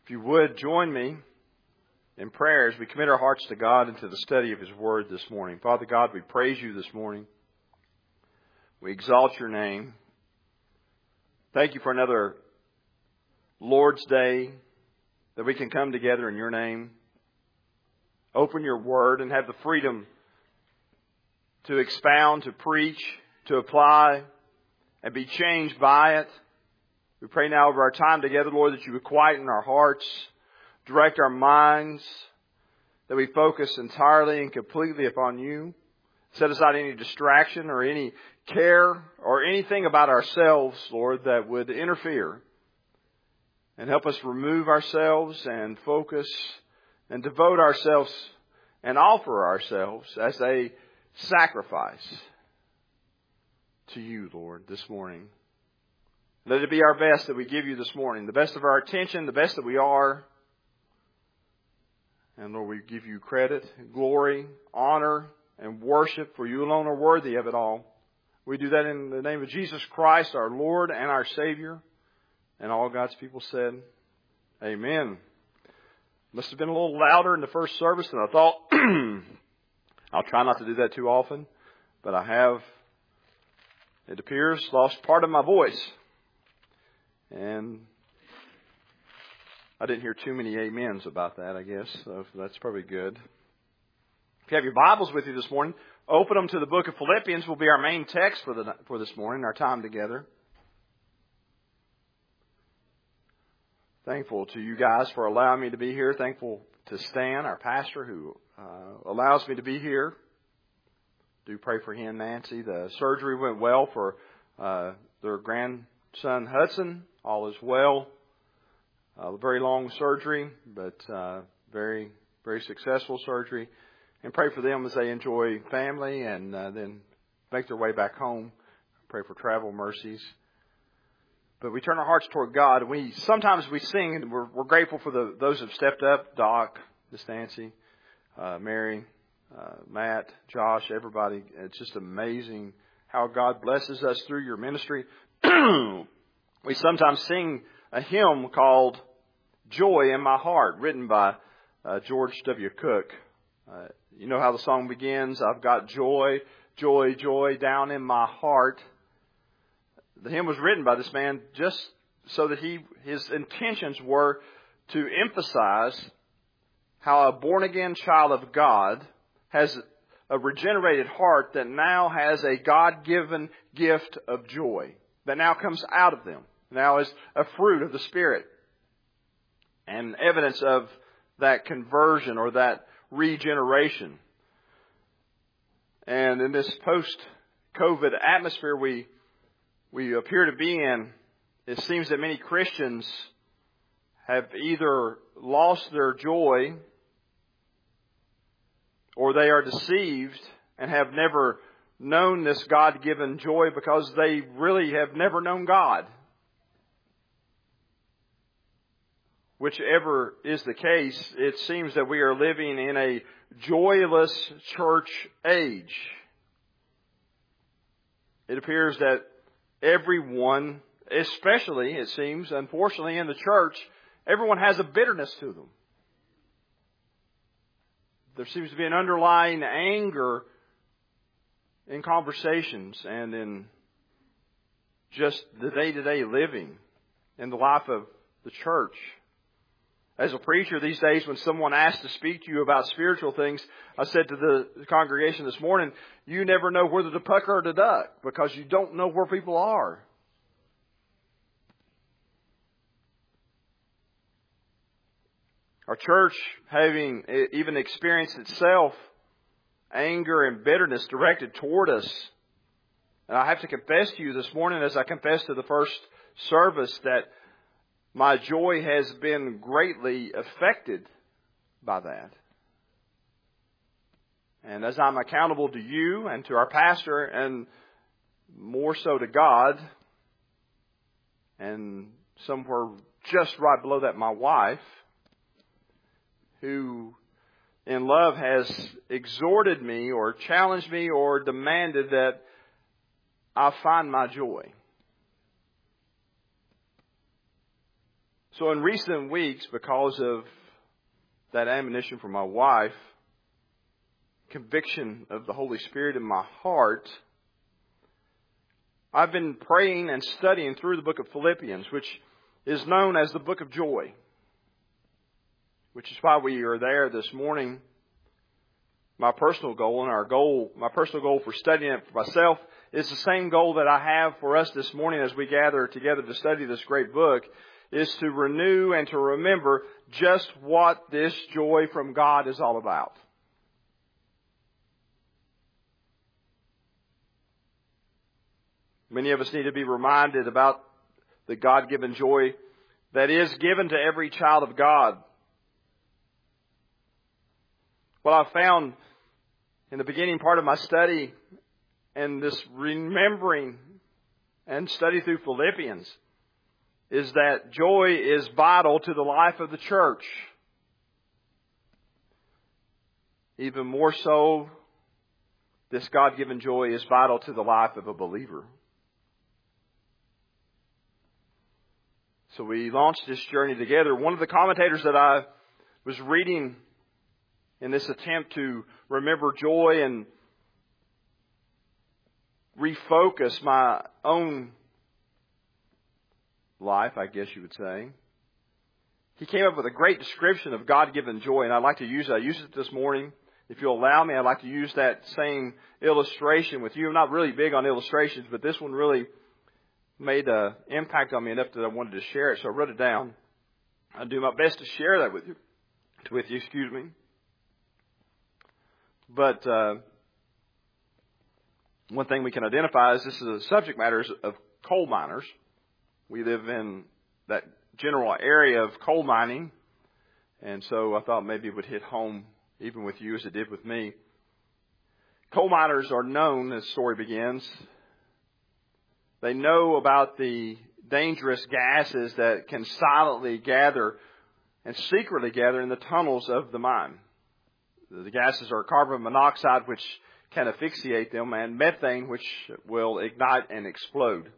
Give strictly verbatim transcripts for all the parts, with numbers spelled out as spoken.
If you would, join me in prayer as we commit our hearts to God and to the study of His Word this morning. Father God, we praise You this morning. We exalt Your name. Thank You for another Lord's Day that we can come together in Your name, open Your Word, and have the freedom to expound, to preach, to apply, and be changed by it. We pray now over our time together, Lord, that You would quieten our hearts, direct our minds, that we focus entirely and completely upon You. Set aside any distraction or any care or anything about ourselves, Lord, that would interfere. And help us remove ourselves and focus and devote ourselves and offer ourselves as a sacrifice to You, Lord, this morning. Let it be our best that we give You this morning, the best of our attention, the best that we are. And Lord, we give You credit, glory, honor, and worship, for You alone are worthy of it all. We do that in the name of Jesus Christ, our Lord and our Savior. And all God's people said, Amen. Must have been a little louder in the first service than I thought. I'll try not to do that too often, but I have, it appears, lost part of my voice. And I didn't hear too many amens about that, I guess. So that's probably good. If you have your Bibles with you this morning, open them to the book of Philippians. Will be our main text for the for this morning, our time together. Thankful to you guys for allowing me to be here. Thankful to Stan, our pastor, who uh, allows me to be here. Do pray for him, Nancy. The surgery went well for uh, their grandson, Hudson. All is well. A very long surgery, but uh, very, very successful surgery. And pray for them as they enjoy family and uh, then make their way back home. Pray for travel mercies. But we turn our hearts toward God. And we sometimes we sing, and we're, we're grateful for the those who have stepped up. Doc, Miss Nancy, uh, Mary, uh, Matt, Josh, everybody. It's just amazing how God blesses us through your ministry. We sometimes sing a hymn called Joy in My Heart, written by uh, George W. Cook. Uh, you know how the song begins, I've got joy, joy, joy down in my heart. The hymn was written by this man just so that he his intentions were to emphasize how a born-again child of God has a regenerated heart that now has a God-given gift of joy that now comes out of them, now is a fruit of the Spirit and evidence of that conversion or that regeneration. And in this post-COVID atmosphere we we appear to be in, it seems that many Christians have either lost their joy or they are deceived and have never known this God-given joy because they really have never known God. Whichever is the case, it seems that we are living in a joyless church age. It appears that everyone, especially, it seems, unfortunately in the church, everyone has a bitterness to them. There seems to be an underlying anger in conversations and in just the day-to-day living in the life of the church. As a preacher these days, when someone asks to speak to you about spiritual things, I said to the congregation this morning, you never know whether to pucker or to duck because you don't know where people are. Our church, having even experienced itself anger and bitterness directed toward us. And I have to confess to you this morning, as I confessed to the first service, that my joy has been greatly affected by that. And as I'm accountable to you and to our pastor, and more so to God, and somewhere just right below that, my wife, who in love has exhorted me or challenged me or demanded that I find my joy. So in recent weeks, because of that admonition from my wife, conviction of the Holy Spirit in my heart, I've been praying and studying through the book of Philippians, which is known as the book of joy, which is why we are there this morning. My personal goal and our goal, my personal goal for studying it for myself is the same goal that I have for us this morning as we gather together to study this great book, is to renew and to remember just what this joy from God is all about. Many of us need to be reminded about the God-given joy that is given to every child of God. What I've found in the beginning part of my study and this remembering and study through Philippians is that joy is vital to the life of the church. Even more so, this God-given joy is vital to the life of a believer. So we launched this journey together. One of the commentators that I was reading in this attempt to remember joy and refocus my own life, I guess you would say, he came up with a great description of God-given joy, and I'd like to use it. I used it this morning. If you'll allow me, I'd like to use that same illustration with you. I'm not really big on illustrations, but this one really made an impact on me enough that I wanted to share it, so I wrote it down. I'll do my best to share that with you. With you, excuse me. But uh, one thing we can identify is this is a subject matter of coal miners. We live in that general area of coal mining, and so I thought maybe it would hit home even with you as it did with me. Coal miners are known, as the story begins, they know about the dangerous gases that can silently gather and secretly gather in the tunnels of the mine. The gases are carbon monoxide, which can asphyxiate them, and methane, which will ignite and explode.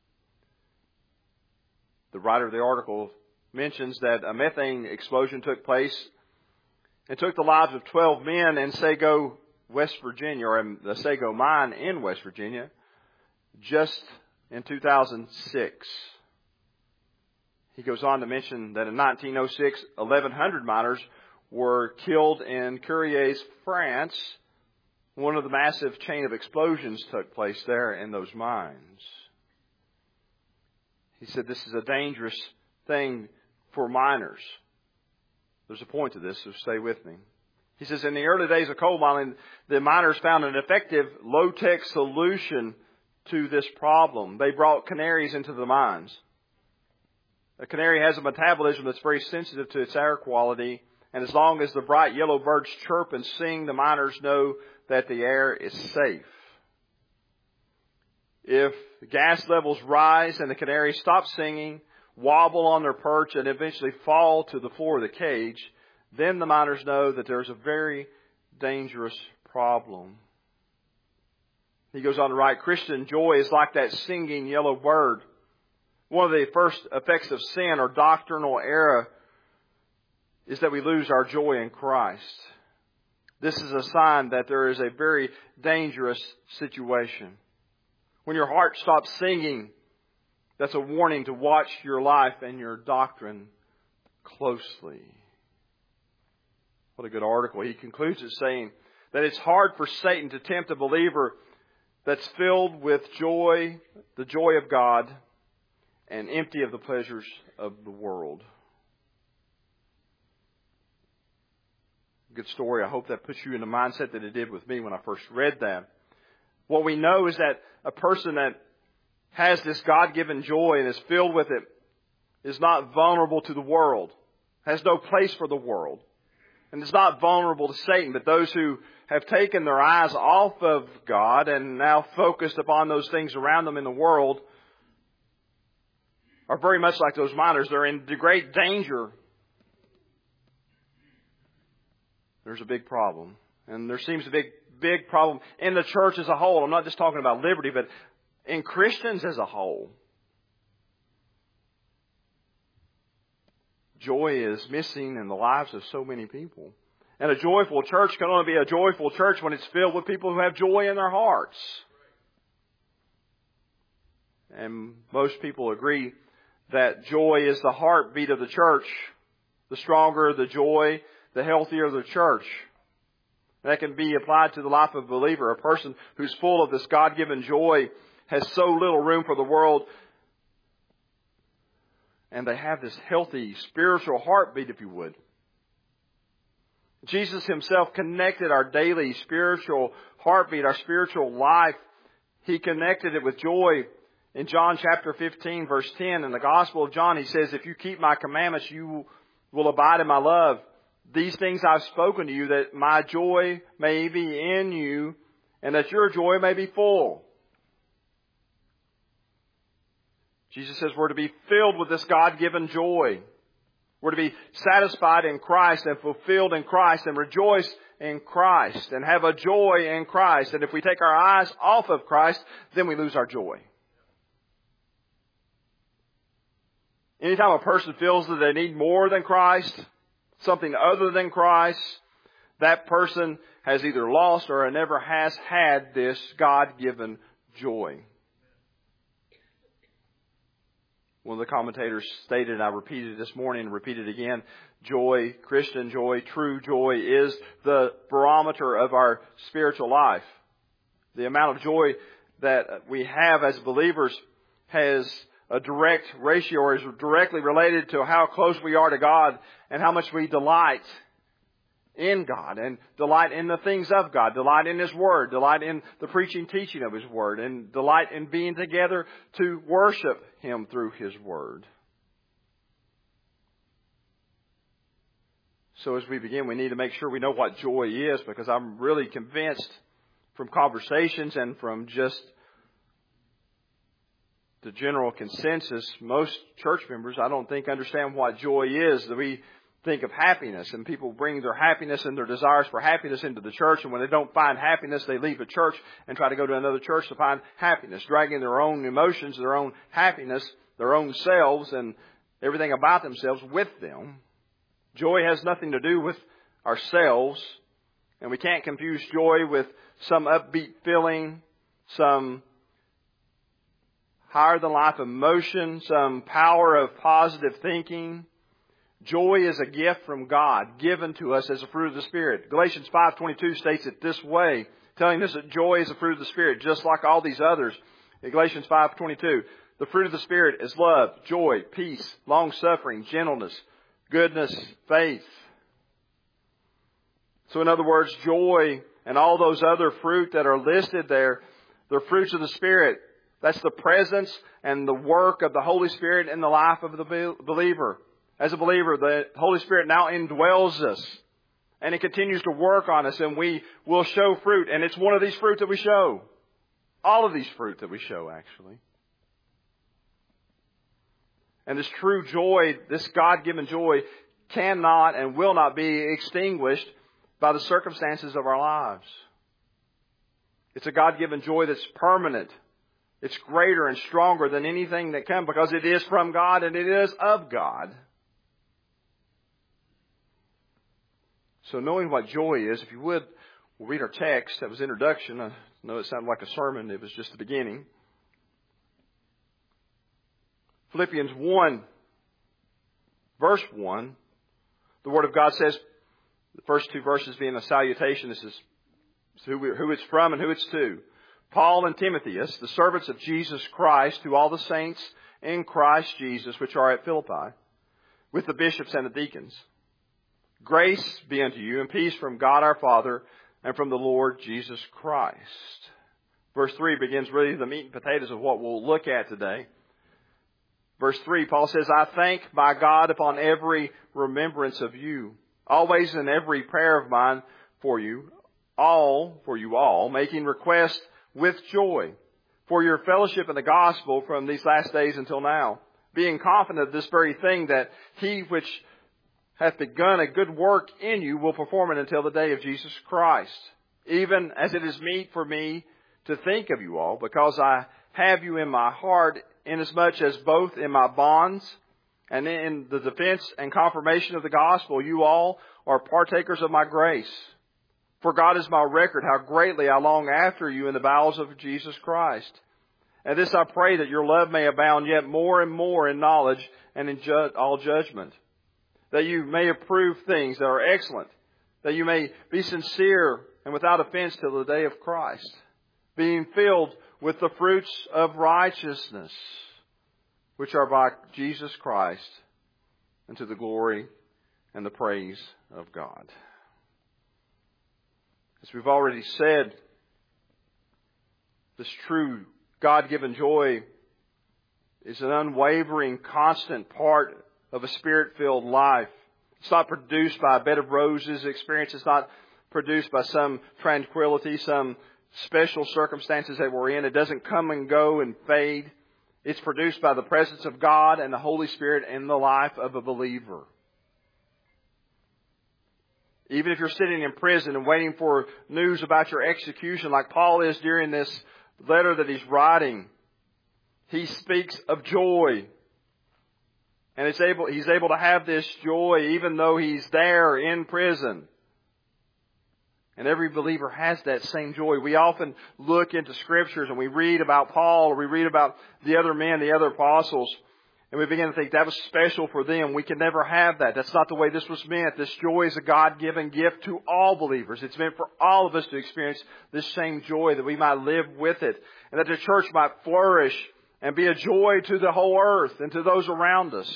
The writer of the article mentions that a methane explosion took place and took the lives of twelve men in Sago, West Virginia, or in the Sago mine in West Virginia, just in two thousand six. He goes on to mention that in nineteen oh six, eleven hundred miners were killed in Curies, France. One of the massive chain of explosions took place there in those mines. He said this is a dangerous thing for miners. There's a point to this, so stay with me. He says in the early days of coal mining, the miners found an effective low-tech solution to this problem. They brought canaries into the mines. A canary has a metabolism that's very sensitive to its air quality, and as long as the bright yellow birds chirp and sing, the miners know that the air is safe. If the gas levels rise and the canaries stop singing, wobble on their perch, and eventually fall to the floor of the cage, then the miners know that there's a very dangerous problem. He goes on to write, Christian joy is like that singing yellow bird. One of the first effects of sin or doctrinal error is that we lose our joy in Christ. This is a sign that there is a very dangerous situation. When your heart stops singing, that's a warning to watch your life and your doctrine closely. What a good article. He concludes it saying that it's hard for Satan to tempt a believer that's filled with joy, the joy of God, and empty of the pleasures of the world. Good story. I hope that puts you in the mindset that it did with me when I first read that. What we know is that a person that has this God-given joy and is filled with it is not vulnerable to the world, has no place for the world, and is not vulnerable to Satan. But those who have taken their eyes off of God and now focused upon those things around them in the world are very much like those miners. They're in great danger. There's a big problem. And there seems to be a big, big problem in the church as a whole. I'm not just talking about Liberty, but in Christians as a whole. joy is missing in the lives of so many people. And a joyful church can only be a joyful church when it's filled with people who have joy in their hearts. And most people agree that joy is the heartbeat of the church. The stronger the joy, the healthier the church. That can be applied to the life of a believer. A person who's full of this God-given joy has so little room for the world. And they have this healthy spiritual heartbeat, if you would. Jesus Himself connected our daily spiritual heartbeat, our spiritual life. He connected it with joy. In John chapter fifteen, verse ten, in the Gospel of John, He says, if you keep my commandments, you will abide in my love. These things I've spoken to you, that my joy may be in you, and that your joy may be full. Jesus says we're to be filled with this God-given joy. We're to be satisfied in Christ and fulfilled in Christ and rejoice in Christ and have a joy in Christ. And if we take our eyes off of Christ, then we lose our joy. Anytime a person feels that they need more than Christ, something other than Christ, that person has either lost or never has had this God-given joy. One of the commentators stated, and I repeated it this morning and repeated it again, joy, Christian joy, true joy is the barometer of our spiritual life. The amount of joy that we have as believers has a direct ratio or is directly related to how close we are to God and how much we delight in God and delight in the things of God, delight in His Word, delight in the preaching, teaching of His Word, and delight in being together to worship Him through His Word. So as we begin, we need to make sure we know what joy is, because I'm really convinced from conversations and from just the general consensus, most church members, I don't think, understand what joy is. That we think of happiness, and people bring their happiness and their desires for happiness into the church, and when they don't find happiness, they leave the church and try to go to another church to find happiness, dragging their own emotions, their own happiness, their own selves, and everything about themselves with them. Joy has nothing to do with ourselves, and we can't confuse joy with some upbeat feeling, some higher-than-life emotion, some power of positive thinking. Joy is a gift from God, given to us as a fruit of the Spirit. Galatians five twenty-two states it this way, telling us that joy is a fruit of the Spirit, just like all these others. In Galatians five twenty-two, the fruit of the Spirit is love, joy, peace, long-suffering, gentleness, goodness, faith. So in other words, joy and all those other fruit that are listed there, they're fruits of the Spirit. That's the presence and the work of the Holy Spirit in the life of the believer. As a believer, the Holy Spirit now indwells us. And it continues to work on us, and we will show fruit. And it's one of these fruit that we show. All of these fruit that we show, actually. And this true joy, this God-given joy, cannot and will not be extinguished by the circumstances of our lives. It's a God-given joy that's permanent. It's greater and stronger than anything that can, because it is from God and it is of God. So knowing what joy is, if you would, we'll read our text. That was introduction. I know it sounded like a sermon. It was just the beginning. Philippians one, verse one. The Word of God says, the first two verses being a salutation. This is who, we, who it's from and who it's to. Paul and Timotheus, the servants of Jesus Christ, to all the saints in Christ Jesus, which are at Philippi, with the bishops and the deacons. Grace be unto you, and peace from God our Father and from the Lord Jesus Christ. Verse three begins really the meat and potatoes of what we'll look at today. Verse three, Paul says, I thank my God upon every remembrance of you, always in every prayer of mine for you, all, for you all, making request with joy for your fellowship in the gospel from these last days until now, being confident of this very thing, that he which hath begun a good work in you will perform it until the day of Jesus Christ. Even as it is meet for me to think of you all, because I have you in my heart, inasmuch as both in my bonds And in the defense and confirmation of the gospel, you all are partakers of my grace. For God is my record, how greatly I long after you in the bowels of Jesus Christ. And this I pray, that your love may abound yet more and more in knowledge and in ju- all judgment. That you may approve things that are excellent. That you may be sincere and without offense till the day of Christ, being filled with the fruits of righteousness, which are by Jesus Christ, unto the glory and the praise of God. As we've already said, this true God-given joy is an unwavering, constant part of a Spirit-filled life. It's not produced by a bed of roses experience. It's not produced by some tranquility, some special circumstances that we're in. It doesn't come and go and fade. It's produced by the presence of God and the Holy Spirit in the life of a believer. Even if you're sitting in prison and waiting for news about your execution, like Paul is during this letter that he's writing, he speaks of joy. And it's able, he's able to have this joy even though he's there in prison. And every believer has that same joy. We often look into Scriptures and we read about Paul or we read about the other men, the other apostles, and we begin to think that was special for them. We can never have that. That's not the way this was meant. This joy is a God-given gift to all believers. It's meant for all of us to experience this same joy, that we might live with it, and that the church might flourish and be a joy to the whole earth and to those around us.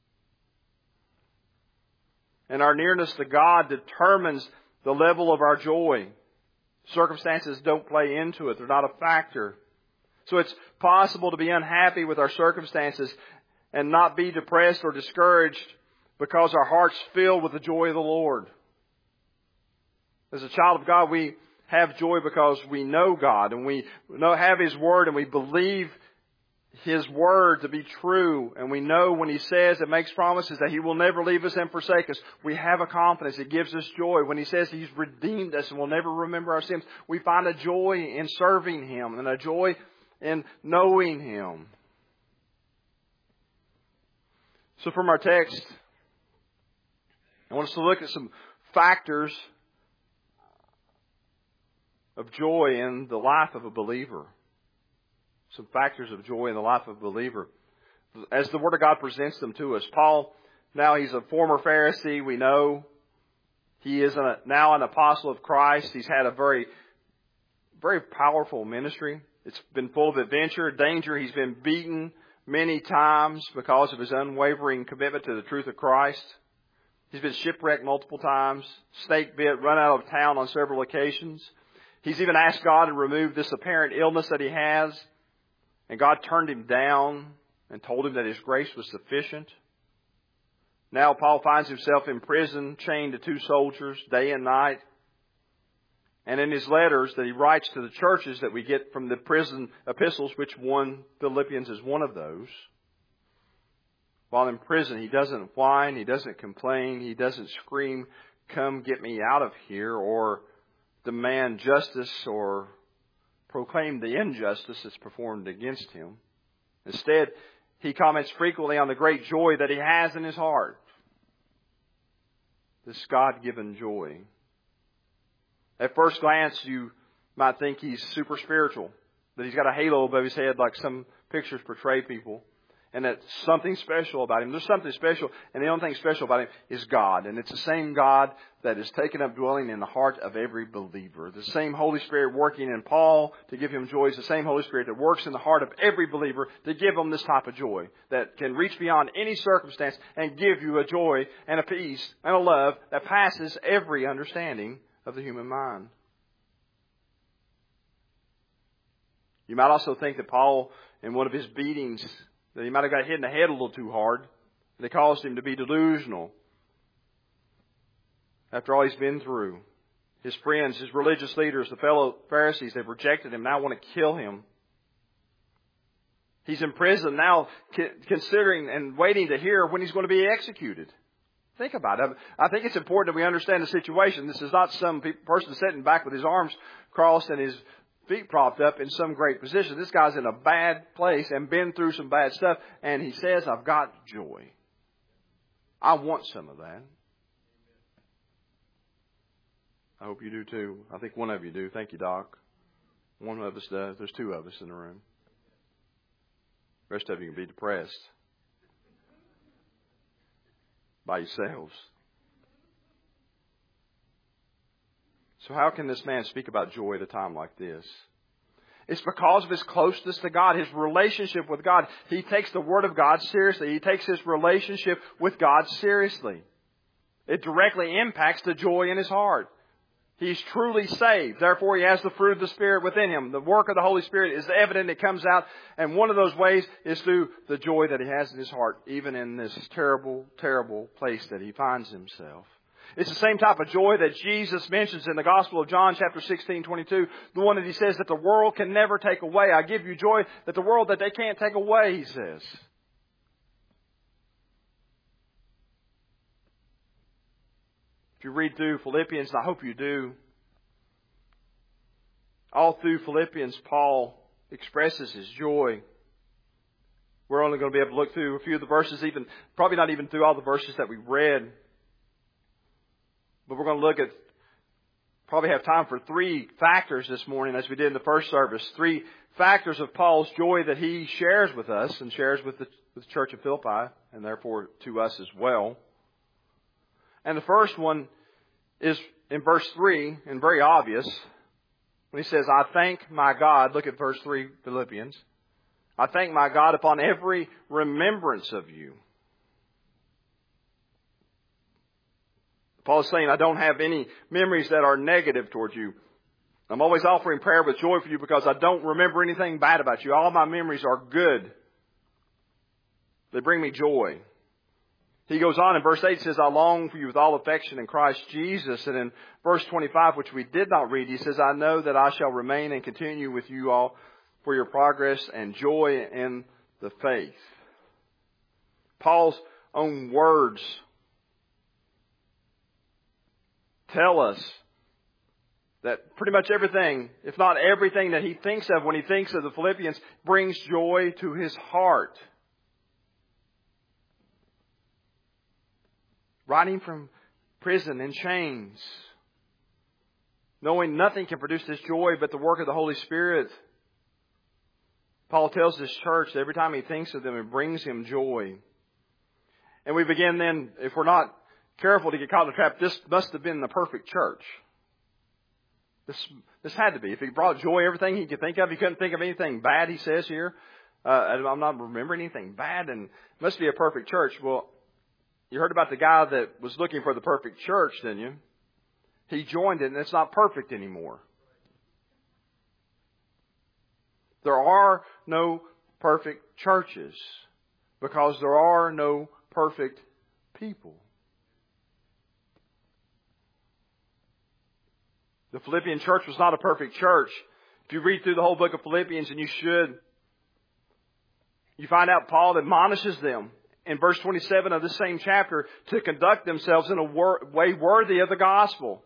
And our nearness to God determines the level of our joy. Circumstances don't play into it. They're not a factor. So it's possible to be unhappy with our circumstances and not be depressed or discouraged because our heart's filled with the joy of the Lord. As a child of God, we have joy because we know God and we know, have His Word, and we believe His Word to be true. And we know when He says and makes promises that He will never leave us and forsake us, we have a confidence. It gives us joy. When He says He's redeemed us and will never remember our sins, we find a joy in serving Him and a joy in knowing Him. So from our text, I want us to look at some factors of joy in the life of a believer. Some factors of joy in the life of a believer, as the Word of God presents them to us. Paul, now he's a former Pharisee, we know. He is a, now an apostle of Christ. He's had a very, very powerful ministry. It's been full of adventure, danger. He's been beaten many times because of his unwavering commitment to the truth of Christ. He's been shipwrecked multiple times, snake bit, run out of town on several occasions. He's even asked God to remove this apparent illness that he has. And God turned him down and told him that His grace was sufficient. Now Paul finds himself in prison, chained to two soldiers day and night. And in his letters that he writes to the churches that we get from the prison epistles, which one, Philippians, is one of those. While in prison, he doesn't whine, he doesn't complain, he doesn't scream, "Come get me out of here," or demand justice or proclaim the injustice that's performed against him. Instead, he comments frequently on the great joy that he has in his heart. This God-given joy. At first glance, you might think he's super spiritual, that he's got a halo above his head like some pictures portray people, and that something special about him. There's something special, and the only thing special about him is God. And it's the same God that is taken up dwelling in the heart of every believer. The same Holy Spirit working in Paul to give him joy is the same Holy Spirit that works in the heart of every believer to give him this type of joy that can reach beyond any circumstance and give you a joy and a peace and a love that passes every understanding of the human mind. You might also think that Paul, in one of his beatings, that he might have got hit in the head a little too hard, and it caused him to be delusional. After all he's been through, his friends, his religious leaders, the fellow Pharisees, they've rejected him, now want to kill him. He's in prison now, considering and waiting to hear when he's going to be executed. Think about it. I think it's important that we understand the situation. This is not some person sitting back with his arms crossed and his feet propped up in some great position. This guy's in a bad place and been through some bad stuff. And he says, "I've got joy." I want some of that. I hope you do too. I think one of you do. Thank you, Doc. One of us does. There's two of us in the room. The rest of you can be depressed by yourselves. So how can this man speak about joy at a time like this? It's because of his closeness to God, his relationship with God. He takes the Word of God seriously. He takes his relationship with God seriously. It directly impacts the joy in his heart. He's truly saved. Therefore, he has the fruit of the Spirit within him. The work of the Holy Spirit is evident. It comes out. And one of those ways is through the joy that he has in his heart, even in this terrible, terrible place that he finds himself. It's the same type of joy that Jesus mentions in the Gospel of John, chapter sixteen, twenty-two. The one that he says that the world can never take away. I give you joy that the world that they can't take away, he says. If you read through Philippians, and I hope you do, all through Philippians, Paul expresses his joy. We're only going to be able to look through a few of the verses, even probably not even through all the verses that we read. But we're going to look at, probably have time for three factors this morning, as we did in the first service. Three factors of Paul's joy that he shares with us and shares with the, with the church of Philippi, and therefore to us as well. And the first one is in verse three, and very obvious, when he says, I thank my God. Look at verse three, Philippians. I thank my God upon every remembrance of you. Paul is saying, I don't have any memories that are negative towards you. I'm always offering prayer with joy for you because I don't remember anything bad about you. All my memories are good. They bring me joy. He goes on in verse eight, says, I long for you with all affection in Christ Jesus. And in verse twenty-five, which we did not read, he says, I know that I shall remain and continue with you all for your progress and joy in the faith. Paul's own words tell us that pretty much everything, if not everything that he thinks of when he thinks of the Philippians, brings joy to his heart. Writing from prison in chains, knowing nothing can produce this joy but the work of the Holy Spirit. Paul tells this church that every time he thinks of them, it brings him joy. And we begin then, if we're not careful to get caught in the trap, this must have been the perfect church. This this had to be. If he brought joy, everything he could think of, he couldn't think of anything bad, he says here. Uh, I'm not remembering anything bad, and it must be a perfect church. Well, you heard about the guy that was looking for the perfect church, didn't you? He joined it, and it's not perfect anymore. There are no perfect churches because there are no perfect people. The Philippian church was not a perfect church. If you read through the whole book of Philippians, and you should, you find out Paul admonishes them in verse twenty-seven of this same chapter to conduct themselves in a wor- way worthy of the gospel.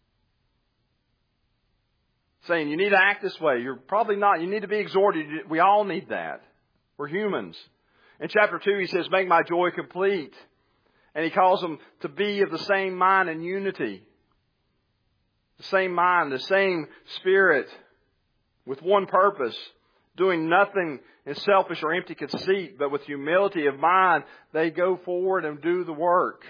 Saying, you need to act this way. You're probably not. You need to be exhorted. We all need that. We're humans. In chapter two, he says, make my joy complete. And he calls them to be of the same mind and unity. The same mind, the same spirit, with one purpose, doing nothing in selfish or empty conceit, but with humility of mind, they go forward and do the work.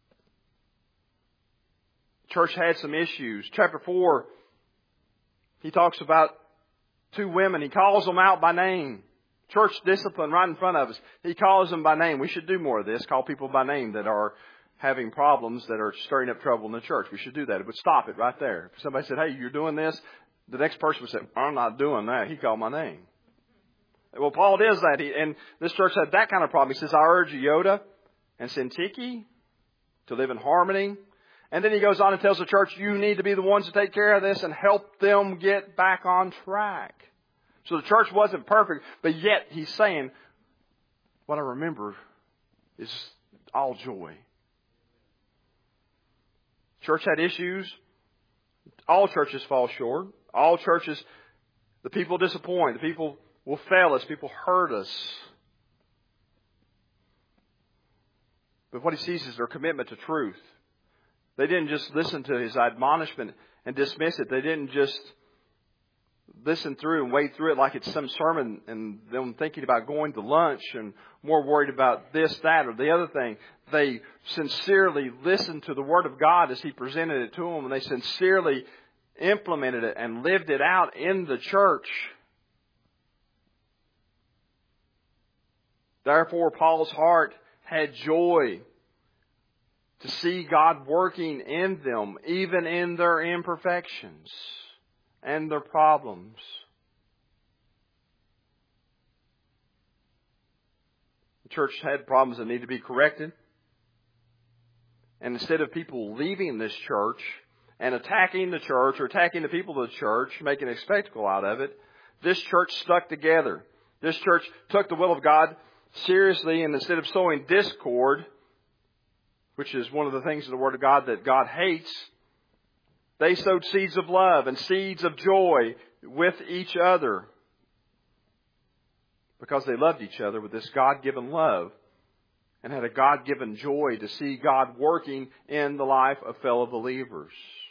The church had some issues. Chapter four, he talks about two women. He calls them out by name. Church discipline right in front of us. He calls them by name. We should do more of this. Call people by name that are having problems, that are stirring up trouble in the church. We should do that. It would stop it right there. If somebody said, hey, you're doing this, the next person would say, I'm not doing that. He called my name. Well, Paul does that. He, and this church had that kind of problem. He says, I urge Euodia and Syntyche to live in harmony. And then he goes on and tells the church, you need to be the ones to take care of this and help them get back on track. So the church wasn't perfect, but yet he's saying, what I remember is all joy. Church had issues. All churches fall short. All churches, the people disappoint. The people will fail us. People hurt us. But what he sees is their commitment to truth. They didn't just listen to his admonishment and dismiss it. They didn't just listen through and wade through it like it's some sermon and them thinking about going to lunch and more worried about this, that, or the other thing. They sincerely listened to the Word of God as he presented it to them, and they sincerely implemented it and lived it out in the church. Therefore, Paul's heart had joy to see God working in them, even in their imperfections and their problems. The church had problems that needed to be corrected. And instead of people leaving this church and attacking the church or attacking the people of the church, making a spectacle out of it, this church stuck together. This church took the will of God seriously, and instead of sowing discord, which is one of the things in the Word of God that God hates, they sowed seeds of love and seeds of joy with each other because they loved each other with this God-given love and had a God-given joy to see God working in the life of fellow believers.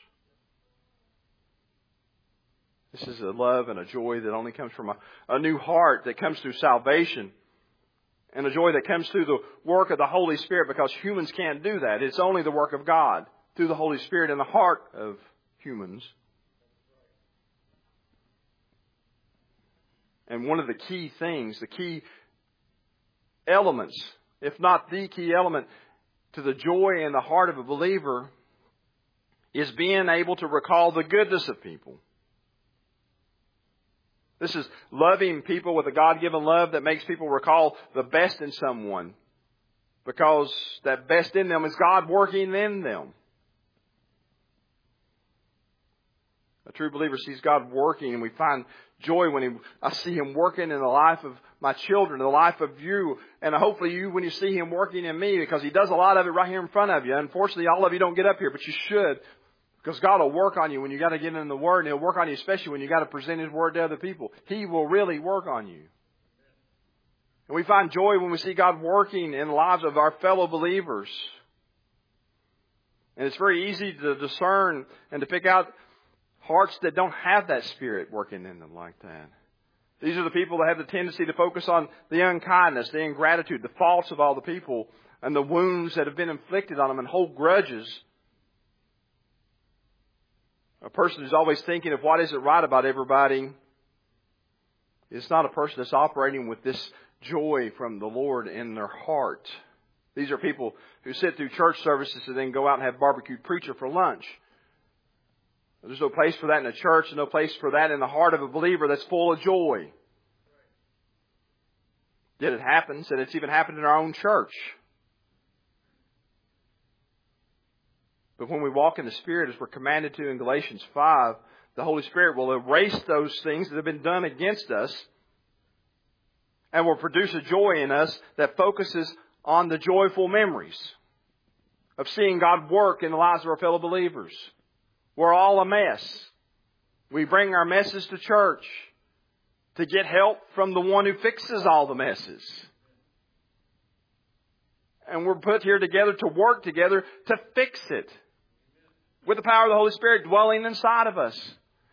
This is a love and a joy that only comes from a, a new heart, that comes through salvation, and a joy that comes through the work of the Holy Spirit, because humans can't do that. It's only the work of God through the Holy Spirit in the heart of humans. And one of the key things, the key elements, if not the key element to the joy in the heart of a believer, is being able to recall the goodness of people. This is loving people with a God-given love that makes people recall the best in someone, because that best in them is God working in them. A true believer sees God working, and we find joy when he, I see Him working in the life of my children, in the life of you, and hopefully you when you see Him working in me, because He does a lot of it right here in front of you. Unfortunately, all of you don't get up here, but you should. Because God will work on you when you got to get in the Word, and He'll work on you especially when you got to present His Word to other people. He will really work on you. And we find joy when we see God working in the lives of our fellow believers. And it's very easy to discern and to pick out hearts that don't have that Spirit working in them like that. These are the people that have the tendency to focus on the unkindness, the ingratitude, the faults of all the people, and the wounds that have been inflicted on them, and hold grudges. A person who's always thinking of what isn't right about everybody is not a person that's operating with this joy from the Lord in their heart. These are people who sit through church services and then go out and have barbecued preacher for lunch. There's no place for that in a church, and no place for that in the heart of a believer that's full of joy. Yet it happens, and it's even happened in our own church. But when we walk in the Spirit, as we're commanded to in Galatians five, the Holy Spirit will erase those things that have been done against us and will produce a joy in us that focuses on the joyful memories of seeing God work in the lives of our fellow believers. We're all a mess. We bring our messes to church to get help from the one who fixes all the messes. And we're put here together to work together to fix it, with the power of the Holy Spirit dwelling inside of us.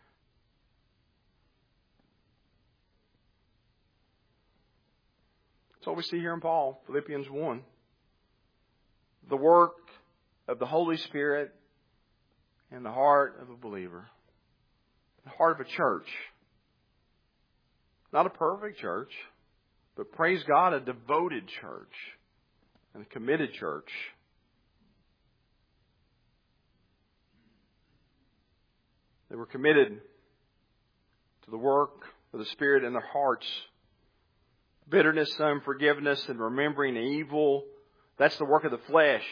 That's what we see here in Paul, Philippians one. The work of the Holy Spirit in the heart of a believer. The heart of a church. Not a perfect church, but praise God, a devoted church and a committed church. They were committed to the work of the Spirit in their hearts. Bitterness, unforgiveness, and remembering evil, that's the work of the flesh.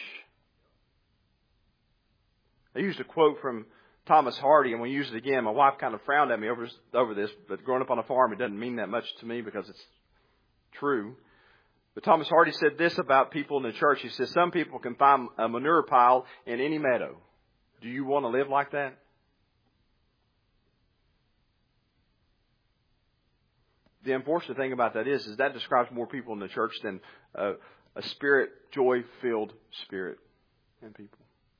I used a quote from Thomas Hardy, and we used it again. My wife kind of frowned at me over, over this, but growing up on a farm, it doesn't mean that much to me because it's true. But Thomas Hardy said this about people in the church. He says, some people can find a manure pile in any meadow. Do you want to live like that? The unfortunate thing about that is, is that describes more people in the church than uh, a spirit, joy-filled spirit in people.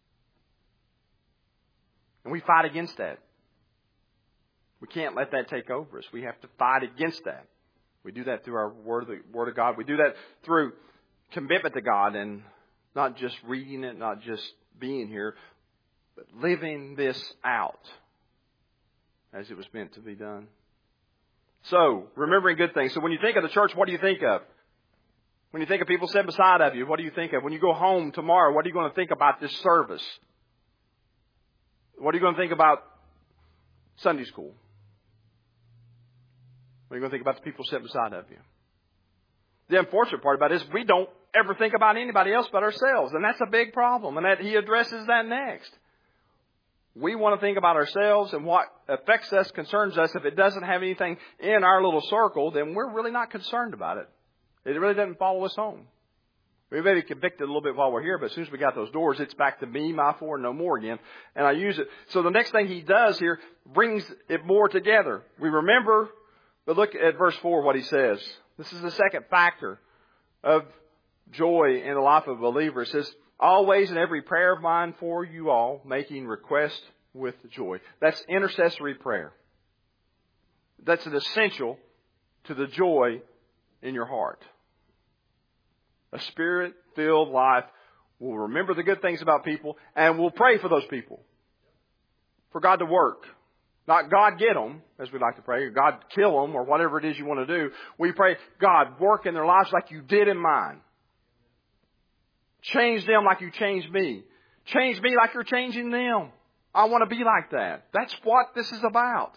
And we fight against that. We can't let that take over us. We have to fight against that. We do that through our Word of, the, Word of God. We do that through commitment to God and not just reading it, not just being here, but living this out as it was meant to be done. So, remembering good things. So when you think of the church, what do you think of? When you think of people sitting beside of you, what do you think of? When you go home tomorrow, what are you going to think about this service? What are you going to think about Sunday school? What are you going to think about the people sitting beside of you? The unfortunate part about it is we don't ever think about anybody else but ourselves. And that's a big problem. And that he addresses that next. We want to think about ourselves and what affects us, concerns us. If it doesn't have anything in our little circle, then we're really not concerned about it. It really doesn't follow us home. We may be convicted a little bit while we're here, but as soon as we got those doors, it's back to me, my four, no more again. And I use it. So the next thing he does here brings it more together. We remember, but look at verse four, what he says. This is the second factor of joy in the life of a believer. It says, always in every prayer of mine for you all, making request with joy. That's intercessory prayer. That's an essential to the joy in your heart. A Spirit-filled life will remember the good things about people and will pray for those people. For God to work. Not God get them, as we like to pray, or God kill them, or whatever it is you want to do. We pray, God, work in their lives like you did in mine. Change them like you changed me. Change me like you're changing them. I want to be like that. That's what this is about.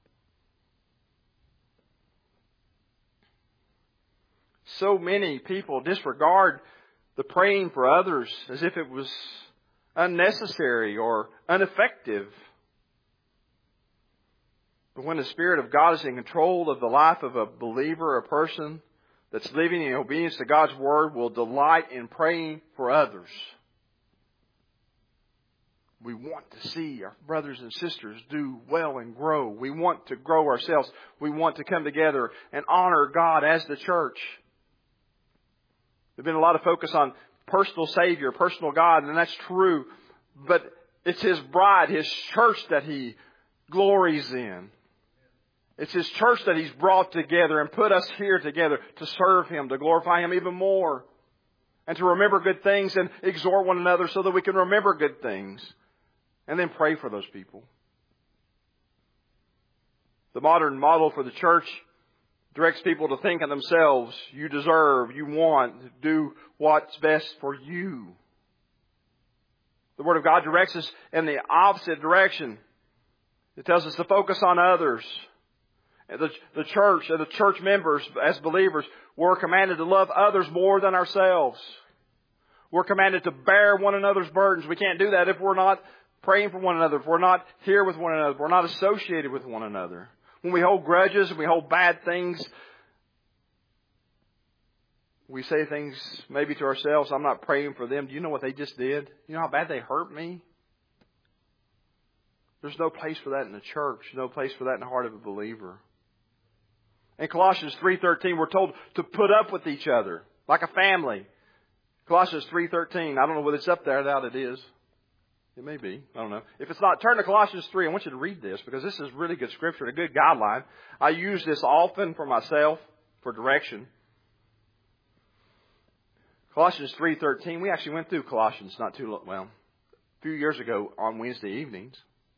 So many people disregard the praying for others as if it was unnecessary or ineffective. But when the Spirit of God is in control of the life of a believer, a person that's living in obedience to God's Word will delight in praying for others. We want to see our brothers and sisters do well and grow. We want to grow ourselves. We want to come together and honor God as the church. There's been a lot of focus on personal Savior, personal God, and that's true. But it's His bride, His church that He glories in. It's His church that He's brought together and put us here together to serve Him, to glorify Him even more. And to remember good things and exhort one another so that we can remember good things. And then pray for those people. The modern model for the church directs people to think of themselves. You deserve, you want, do what's best for you. The Word of God directs us in the opposite direction. It tells us to focus on others. The, the church, and the church members, as believers, we're commanded to love others more than ourselves. We're commanded to bear one another's burdens. We can't do that if we're not praying for one another, if we're not here with one another, if we're not associated with one another. When we hold grudges and we hold bad things, we say things maybe to ourselves, I'm not praying for them. Do you know what they just did? You know how bad they hurt me? There's no place for that in the church. No place for that in the heart of a believer. In Colossians three thirteen, we're told to put up with each other like a family. Colossians three thirteen. I don't know whether it's up there. I doubt it is. It may be. I don't know. If it's not, turn to Colossians three. I want you to read this because this is really good scripture, a good guideline. I use this often for myself for direction. Colossians three thirteen. We actually went through Colossians not too long, well, a few years ago on Wednesday evenings.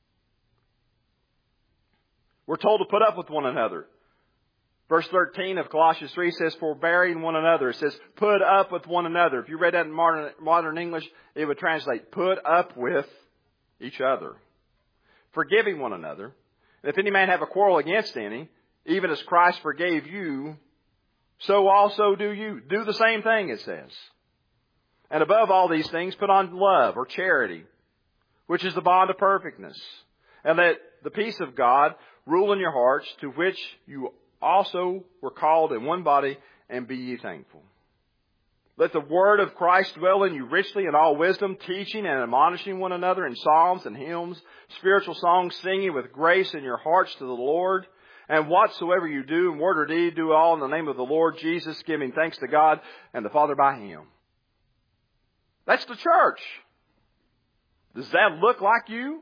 We're told to put up with one another. Verse thirteen of Colossians three says, forbearing one another. It says, put up with one another. If you read that in modern, modern English, it would translate, put up with each other. Forgiving one another. And if any man have a quarrel against any, even as Christ forgave you, so also do you. Do the same thing, it says. And above all these things, put on love or charity, which is the bond of perfectness. And let the peace of God rule in your hearts, to which you also were called in one body, and be ye thankful. Let the word of Christ dwell in you richly in all wisdom, teaching and admonishing one another in psalms and hymns, spiritual songs, singing with grace in your hearts to the Lord. And whatsoever you do in word or deed, do all in the name of the Lord Jesus, giving thanks to God and the Father by Him. That's the church. Does that look like you?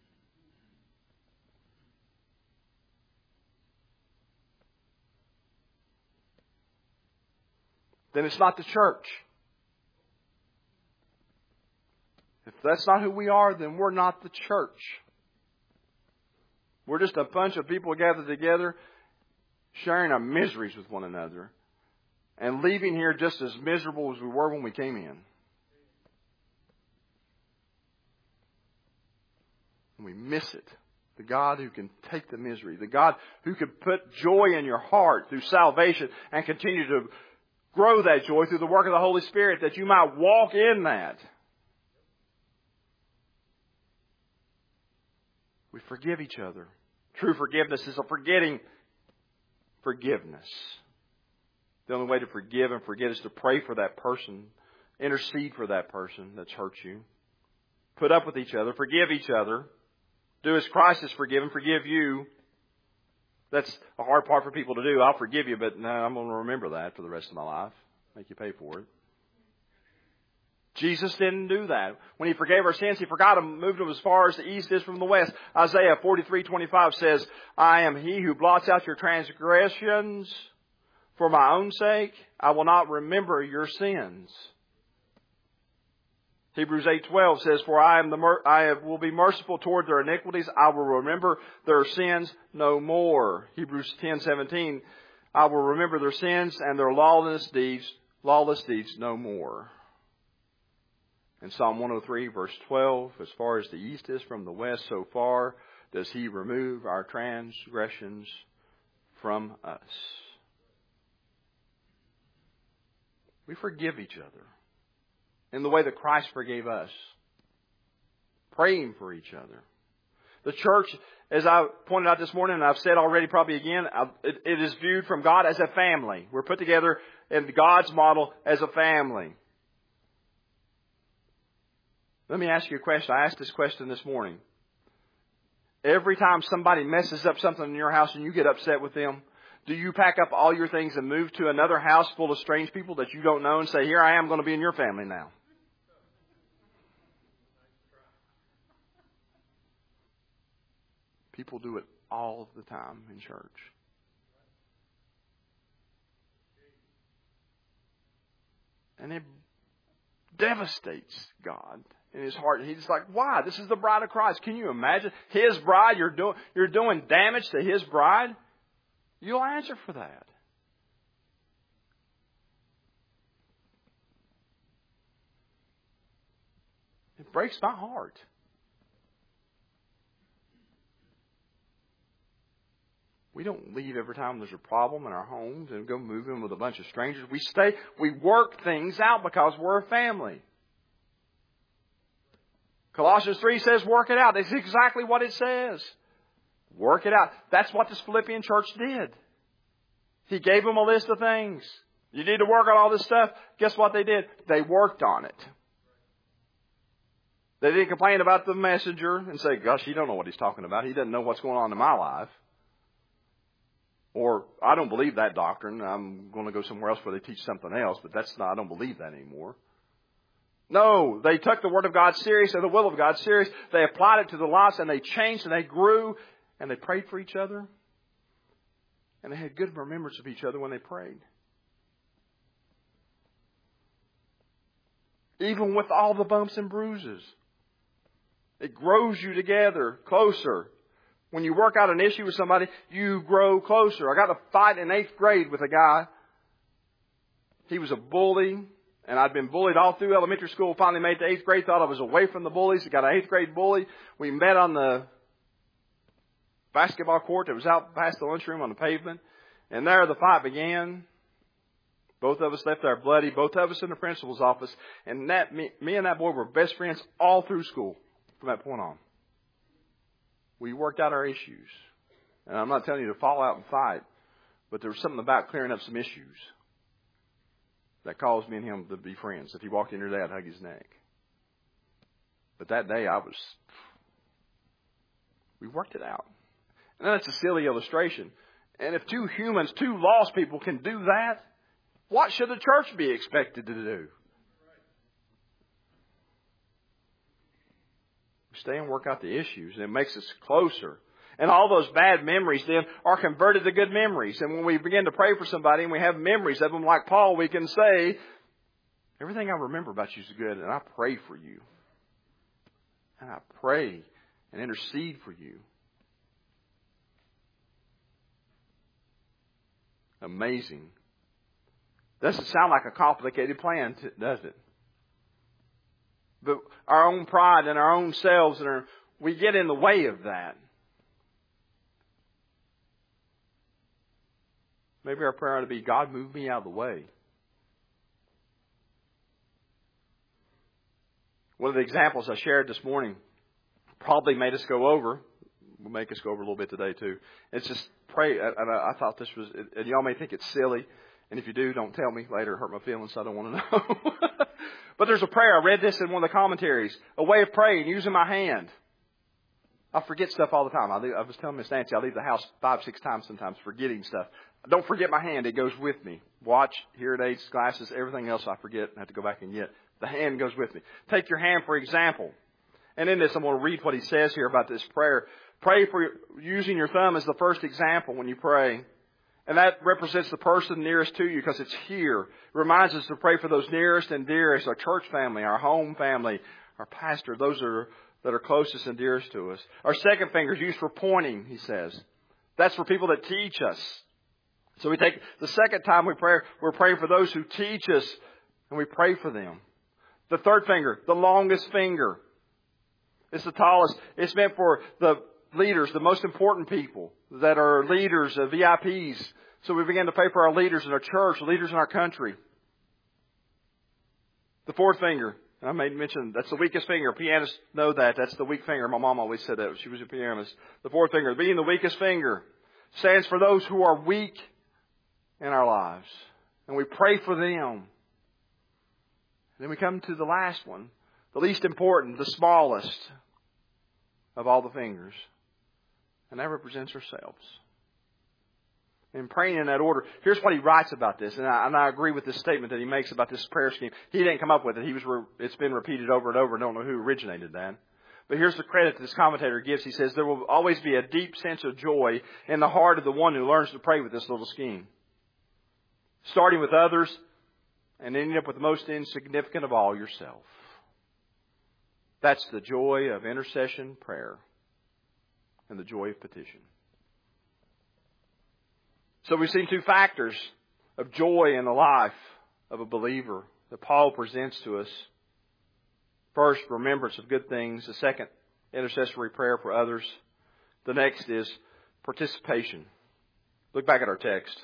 Then it's not the church. If that's not who we are, then we're not the church. We're just a bunch of people gathered together, sharing our miseries with one another, and leaving here just as miserable as we were when we came in. And we miss it. The God who can take the misery. The God who can put joy in your heart through salvation and continue to grow that joy through the work of the Holy Spirit, that you might walk in that. We forgive each other. True forgiveness is a forgetting forgiveness. The only way to forgive and forget is to pray for that person. Intercede for that person that's hurt you. Put up with each other. Forgive each other. Do as Christ has forgiven. Forgive you. That's a hard part for people to do. I'll forgive you, but no, I'm going to remember that for the rest of my life. Make you pay for it. Jesus didn't do that. When He forgave our sins, He forgot them, moved them as far as the east is from the west. Isaiah forty-three twenty-five says, I am He who blots out your transgressions for my own sake. I will not remember your sins. Hebrews eight twelve says, For I am the mer- I will be merciful toward their iniquities. I will remember their sins no more. Hebrews ten seventeen, I will remember their sins and their lawless deeds, lawless deeds no more. In Psalm one oh three, verse twelve, as far as the east is from the west, so far does He remove our transgressions from us. We forgive each other in the way that Christ forgave us. Praying for each other. The church, as I pointed out this morning, and I've said already probably again, it, it is viewed from God as a family. We're put together in God's model as a family. Let me ask you a question. I asked this question this morning. Every time somebody messes up something in your house and you get upset with them, do you pack up all your things and move to another house full of strange people that you don't know and say, here I am going to be in your family now? People do it all the time in church. And it devastates God in His heart. He's like, why? This is the bride of Christ. Can you imagine? His bride, you're doing, you're doing damage to His bride? You'll answer for that. It breaks my heart. We don't leave every time there's a problem in our homes and go move in with a bunch of strangers. We stay, we work things out because we're a family. Colossians three says work it out. That's exactly what it says. Work it out. That's what this Philippian church did. He gave them a list of things. You need to work on all this stuff. Guess what they did? They worked on it. They didn't complain about the messenger and say, gosh, he don't know what he's talking about. He doesn't know what's going on in my life. Or, I don't believe that doctrine. I'm going to go somewhere else where they teach something else, but that's not, I don't believe that anymore. No, they took the Word of God serious and the will of God serious. They applied it to their lives and they changed and they grew and they prayed for each other. And they had good remembrance of each other when they prayed. Even with all the bumps and bruises. It grows you together closer. When you work out an issue with somebody, you grow closer. I got a fight in eighth grade with a guy. He was a bully, and I'd been bullied all through elementary school. Finally made it to eighth grade, thought I was away from the bullies. I got an eighth grade bully. We met on the basketball court that was out past the lunchroom on the pavement. And there the fight began. Both of us left there bloody. Both of us in the principal's office. And that me, me and that boy were best friends all through school from that point on. We worked out our issues. And I'm not telling you to fall out and fight, but there was something about clearing up some issues that caused me and him to be friends. If he walked in your day, I'd hug his neck. But that day I was, we worked it out. And that's a silly illustration. And if two humans, two lost people can do that, what should the church be expected to do? We stay and work out the issues, and it makes us closer. And all those bad memories then are converted to good memories. And when we begin to pray for somebody and we have memories of them like Paul, we can say, everything I remember about you is good, and I pray for you. And I pray and intercede for you. Amazing. Doesn't sound like a complicated plan, does it? But our own pride and our own selves, and our, we get in the way of that. Maybe our prayer ought to be, God, move me out of the way. One of the examples I shared this morning probably made us go over. Will make us go over a little bit today too. It's just pray. And I, I thought this was, and y'all may think it's silly. And if you do, don't tell me later. It hurt my feelings, so I don't want to know. But there's a prayer. I read this in one of the commentaries. A way of praying using my hand. I forget stuff all the time. I, leave, I was telling Miss Nancy, I leave the house five, six times sometimes forgetting stuff. Don't forget my hand. It goes with me. Watch, hearing aids, glasses, everything else I forget and have to go back and get. The hand goes with me. Take your hand, for example. And in this, I'm going to read what he says here about this prayer. Pray for using your thumb as the first example when you pray. And that represents the person nearest to you because it's here. It reminds us to pray for those nearest and dearest, our church family, our home family, our pastor, those are, that are closest and dearest to us. Our second finger is used for pointing, he says. That's for people that teach us. So we take the second time we pray, we're praying for those who teach us, and we pray for them. The third finger, the longest finger. It's the tallest. It's meant for the leaders, the most important people that are leaders, uh, V I Ps. So we begin to pray for our leaders in our church, leaders in our country. The fourth finger, I made mention, that's the weakest finger. Pianists know that. That's the weak finger. My mom always said that. She was a pianist. The fourth finger, being the weakest finger, stands for those who are weak in our lives. And we pray for them. Then we come to the last one, the least important, the smallest of all the fingers. And that represents ourselves. And praying in that order. Here's what he writes about this. And I, and I agree with this statement that he makes about this prayer scheme. He didn't come up with it. He was. Re, it's been repeated over and over. I don't know who originated that. But here's the credit that this commentator gives. He says, there will always be a deep sense of joy in the heart of the one who learns to pray with this little scheme. Starting with others and ending up with the most insignificant of all, yourself. That's the joy of intercession prayer and the joy of petition. So we've seen two factors of joy in the life of a believer that Paul presents to us. First, remembrance of good things. The second, intercessory prayer for others. The next is participation. Look back at our text.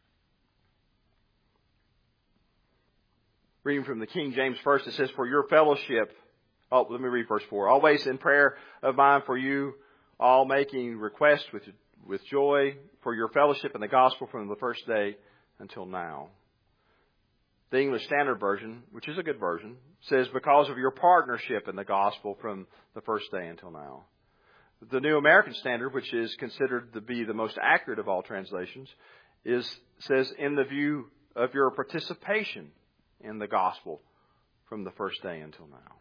Reading from the King James first, it says, for your fellowship. Oh, let me read verse four. Always in prayer of mine for you, all making requests with, with joy for your fellowship in the gospel from the first day until now. The English Standard Version, which is a good version, says because of your partnership in the gospel from the first day until now. The New American Standard, which is considered to be the most accurate of all translations, is says in the view of your participation in the gospel from the first day until now.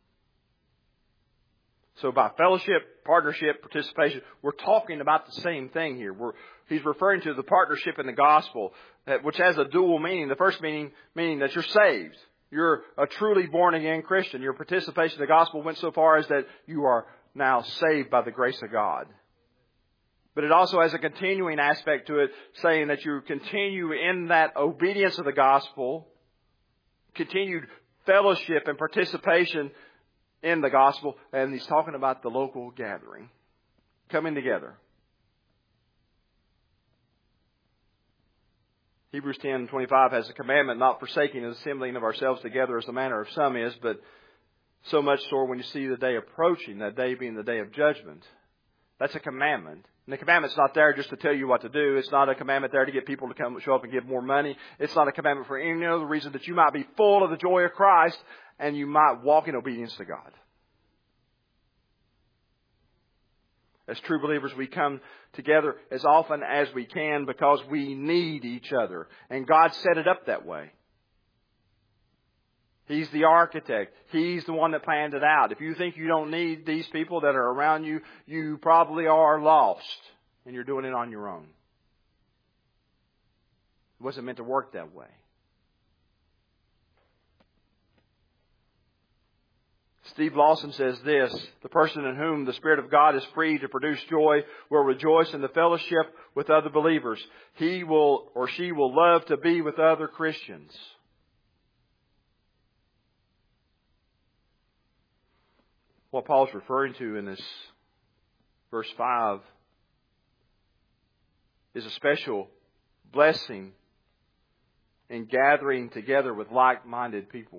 So by fellowship, partnership, participation, we're talking about the same thing here. We're, he's referring to the partnership in the gospel, that, which has a dual meaning. The first meaning, meaning that you're saved. You're a truly born-again Christian. Your participation in the gospel went so far as that you are now saved by the grace of God. But it also has a continuing aspect to it, saying that you continue in that obedience of the gospel, continued fellowship and participation in the gospel, and he's talking about the local gathering, coming together. Hebrews ten twenty-five has a commandment, not forsaking the assembling of ourselves together as the manner of some is, but so much so when you see the day approaching, that day being the day of judgment. That's a commandment. And the commandment's not there just to tell you what to do. It's not a commandment there to get people to come show up and give more money. It's not a commandment for any other reason that you might be full of the joy of Christ and you might walk in obedience to God. As true believers, we come together as often as we can because we need each other. And God set it up that way. He's the architect. He's the one that planned it out. If you think you don't need these people that are around you, you probably are lost. And you're doing it on your own. It wasn't meant to work that way. Steve Lawson says this: the person in whom the Spirit of God is free to produce joy will rejoice in the fellowship with other believers. He will or she will love to be with other Christians. What Paul's referring to in this verse five is a special blessing in gathering together with like-minded people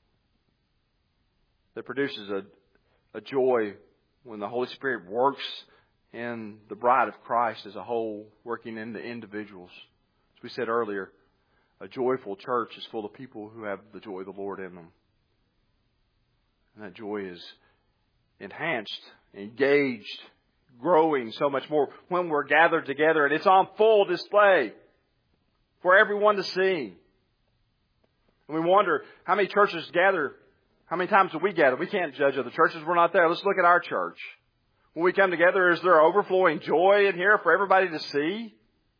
that produces a, a joy when the Holy Spirit works in the bride of Christ as a whole, working in the individuals. As we said earlier, a joyful church is full of people who have the joy of the Lord in them. And that joy is enhanced, engaged, growing so much more when we're gathered together, and it's on full display for everyone to see. And we wonder, how many churches gather? How many times do we gather? We can't judge other churches. We're not there. Let's look at our church. When we come together, is there overflowing joy in here for everybody to see?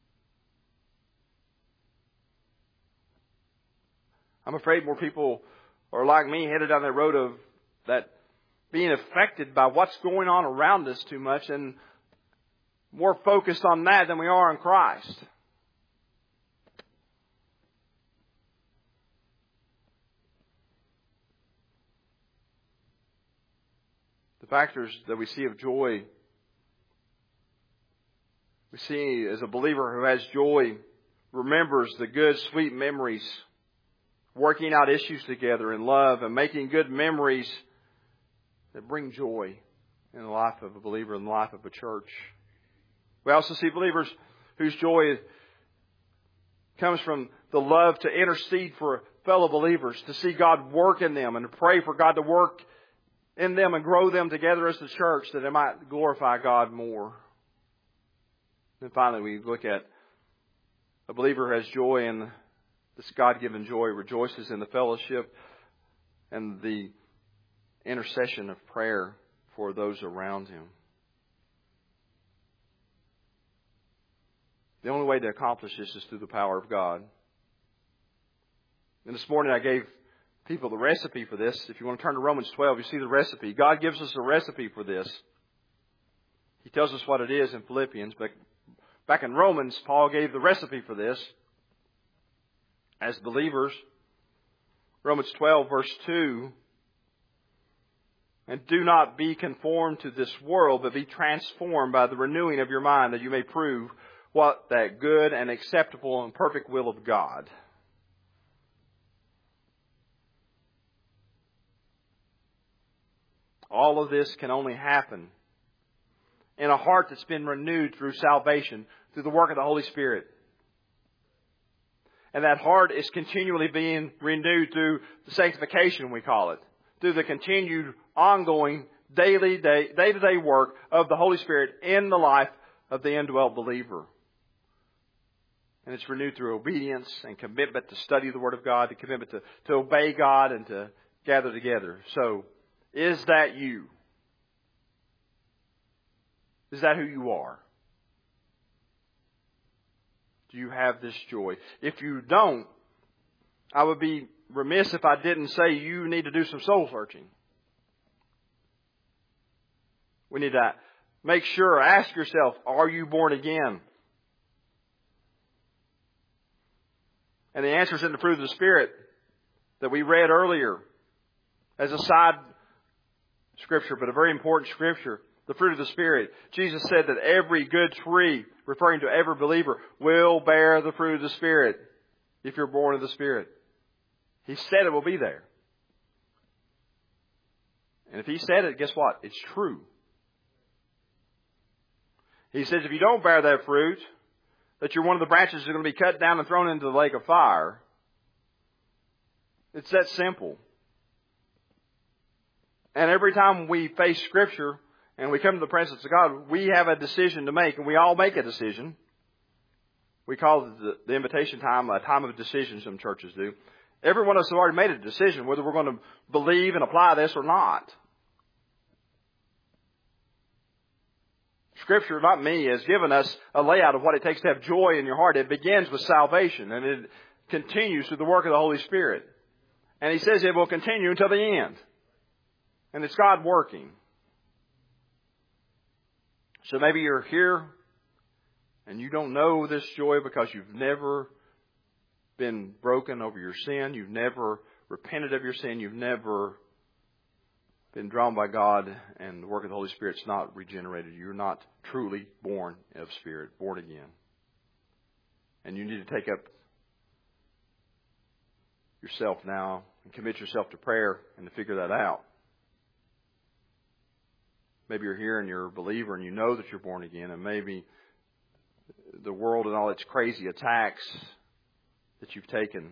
I'm afraid more people are like me, headed down that road of that being affected by what's going on around us too much, and more focused on that than we are on Christ. The factors that we see of joy, we see as a believer who has joy, remembers the good, sweet memories, working out issues together in love and making good memories that bring joy in the life of a believer, in the life of a church. We also see believers whose joy comes from the love to intercede for fellow believers, to see God work in them and to pray for God to work in them and grow them together as the church that they might glorify God more. And finally, we look at a believer who has joy in this God-given joy, rejoices in the fellowship and the intercession of prayer for those around him. The only way to accomplish this is through the power of God. And this morning I gave people the recipe for this. If you want to turn to Romans twelve, you see the recipe. God gives us a recipe for this. He tells us what it is in Philippians, but back in Romans, Paul gave the recipe for this. As believers, Romans twelve, verse two, and do not be conformed to this world, but be transformed by the renewing of your mind, that you may prove what that good and acceptable and perfect will of God. All of this can only happen in a heart that's been renewed through salvation, through the work of the Holy Spirit. And that heart is continually being renewed through the sanctification, we call it, through the continued, ongoing, daily, day, day-to-day work of the Holy Spirit in the life of the indwelt believer. And it's renewed through obedience and commitment to study the Word of God, the commitment to, to obey God and to gather together. So, is that you? Is that who you are? Do you have this joy? If you don't, I would be remiss if I didn't say you need to do some soul searching. We need to make sure, ask yourself, are you born again? And the answer is in the fruit of the Spirit that we read earlier as a side scripture, but a very important scripture. The fruit of the Spirit. Jesus said that every good tree, referring to every believer, will bear the fruit of the Spirit if you're born of the Spirit. He said it will be there. And if He said it, guess what? It's true. He says if you don't bear that fruit, that you're one of the branches that are going to be cut down and thrown into the lake of fire. It's that simple. And every time we face Scripture and we come to the presence of God, we have a decision to make, and we all make a decision. We call the, the invitation time a time of decision, some churches do. Every one of us has already made a decision whether we're going to believe and apply this or not. Scripture, not me, has given us a layout of what it takes to have joy in your heart. It begins with salvation, and it continues through the work of the Holy Spirit. And He says it will continue until the end. And it's God working. So maybe you're here and you don't know this joy because you've never been broken over your sin. You've never repented of your sin. You've never been drawn by God, and the work of the Holy Spirit's not regenerated. You're not truly born of Spirit, born again. And you need to take up yourself now and commit yourself to prayer and to figure that out. Maybe you're here and you're a believer and you know that you're born again, and maybe the world and all its crazy attacks that you've taken,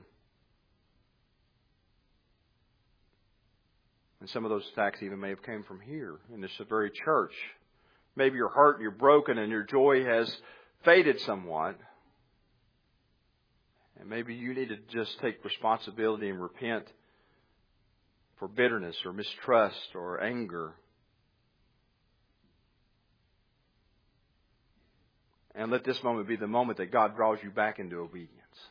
and some of those attacks even may have come from here in this very church. Maybe you're hurt and you're broken and your joy has faded somewhat. And maybe you need to just take responsibility and repent for bitterness or mistrust or anger. And let this moment be the moment that God draws you back into obedience.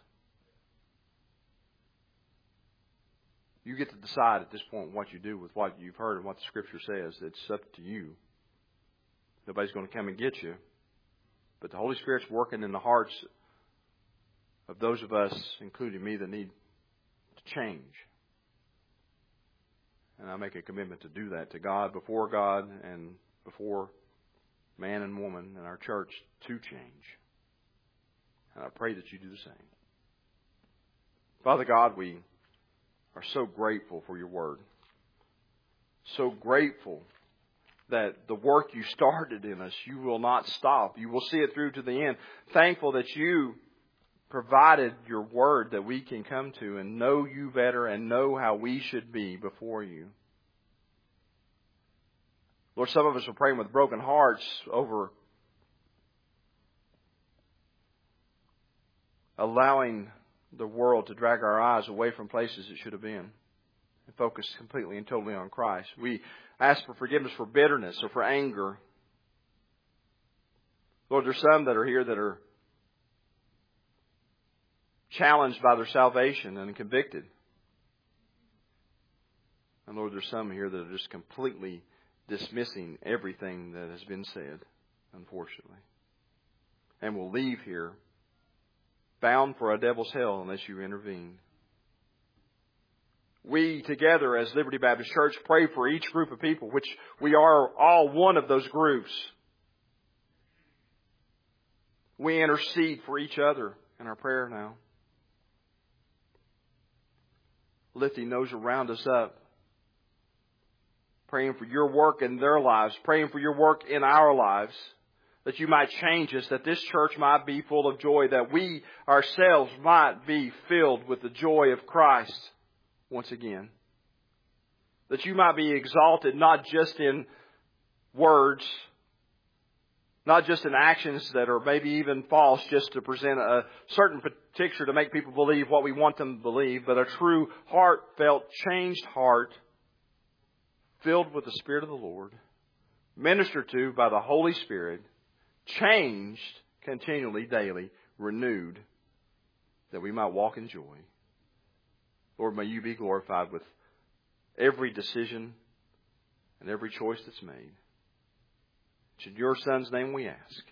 You get to decide at this point what you do with what you've heard and what the Scripture says. It's up to you. Nobody's going to come and get you. But the Holy Spirit's working in the hearts of those of us, including me, that need to change. And I make a commitment to do that to God, before God, and before man and woman in our church to change. And I pray that you do the same. Father God, we are so grateful for your word. So grateful that the work you started in us, you will not stop. You will see it through to the end. Thankful that you provided your word that we can come to and know you better and know how we should be before you. Lord, some of us are praying with broken hearts over allowing the world to drag our eyes away from places it should have been and focus completely and totally on Christ. We ask for forgiveness for bitterness or for anger. Lord, there's some that are here that are challenged by their salvation and convicted. And Lord, there's some here that are just completely dismissing everything that has been said, unfortunately. And will leave here bound for a devil's hell unless you intervene. We together as Liberty Baptist Church pray for each group of people, which we are all one of those groups. We intercede for each other in our prayer now, lifting those around us up, praying for your work in their lives, praying for your work in our lives, that you might change us, that this church might be full of joy, that we ourselves might be filled with the joy of Christ once again. That you might be exalted not just in words, not just in actions that are maybe even false just to present a certain picture to make people believe what we want them to believe, but a true heartfelt, changed heart filled with the Spirit of the Lord, ministered to by the Holy Spirit, changed continually, daily, renewed, that we might walk in joy. Lord, may you be glorified with every decision and every choice that's made. It's in your Son's name we ask.